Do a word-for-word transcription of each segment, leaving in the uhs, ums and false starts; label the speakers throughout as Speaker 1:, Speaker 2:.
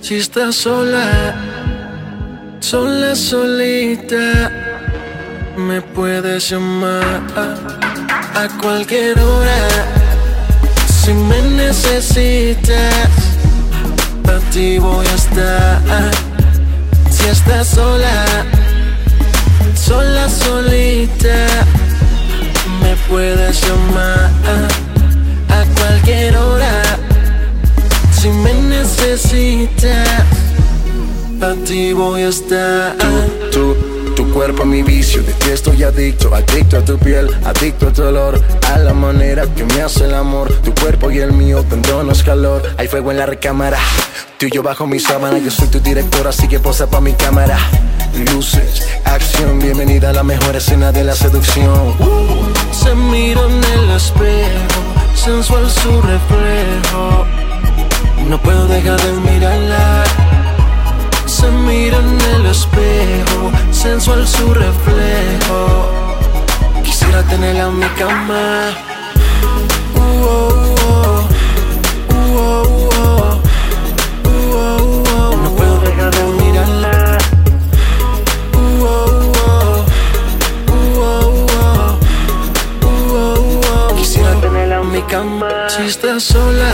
Speaker 1: Si estás sola, sola, solita, me puedes llamar a cualquier hora. Si me necesitas, para ti voy a estar. Si estás sola, sola, solita, me puedes llamar a cualquier hora. Si me necesitas, a ti voy a estar.
Speaker 2: Tú, tú, tu cuerpo mi vicio. De ti estoy adicto, adicto a tu piel, adicto a tu olor, a la manera que me hace el amor. Tu cuerpo y el mío, dándonos calor. Hay fuego en la recámara, tú y yo bajo mi sábana. Yo soy tu director, así que posa pa' mi cámara. Luces, acción, bienvenida a la mejor escena de la seducción.
Speaker 1: uh, Se mira en el espejo, sensual su reflejo. No puedo dejar de mirarla. Se mira en el espejo, sensual su reflejo. Quisiera tenerla en mi cama. Uh, oh, oh, uh, oh, oh, uh, oh, oh. No puedo dejar de mirarla. Uh, oh, oh, uh, oh, oh, uh, oh, oh. Quisiera tenerla en mi cama. Si estás sola,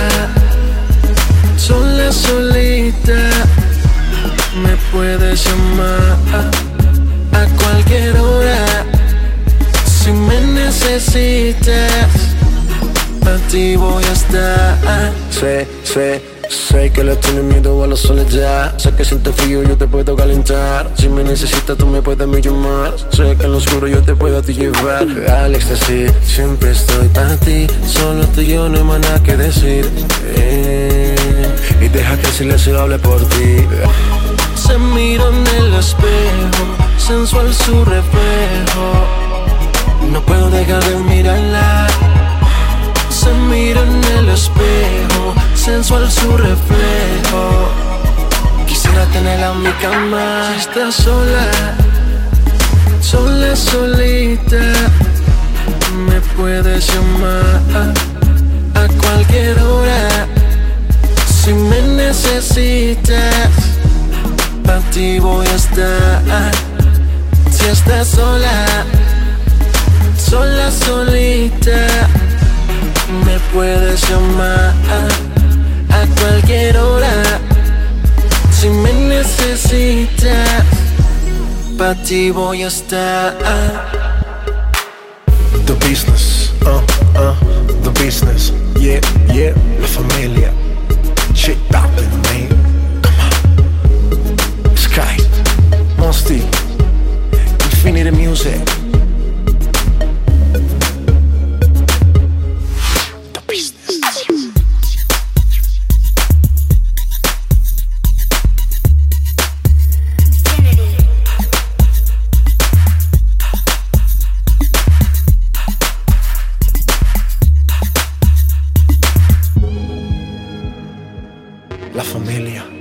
Speaker 1: sola, solita, me puedes llamar a cualquier hora. Si me necesitas, a ti voy a estar.
Speaker 2: Sé, sé, sé que le tienes miedo a la soledad. Sé que sientes frío, yo te puedo calentar. Si me necesitas, tú me puedes a mí llamar. Sé que en lo oscuro yo te puedo a ti llevar. Al éxtasis, siempre estoy para ti. Solo tú y yo, no hay más nada que decir. eh, Y deja que el silencio hable por ti.
Speaker 1: Se mira en el espejo, sensual su reflejo. No puedo dejar de mirarla. Se mira en el espejo, sensual su reflejo. Quisiera tenerla en mi cama. Si estás sola, sola, solita, me puedes llamar a cualquier hora. Si me necesitas, para ti voy a estar. Si estás sola, sola, solita, me puedes llamar a cualquier hora. Si me necesitas, para ti voy a estar.
Speaker 2: The business, uh, uh, the business, yeah, yeah, la familia. Shit poppin', man. Come on. Sky, Mosty, Infinity Music. The business. La familia.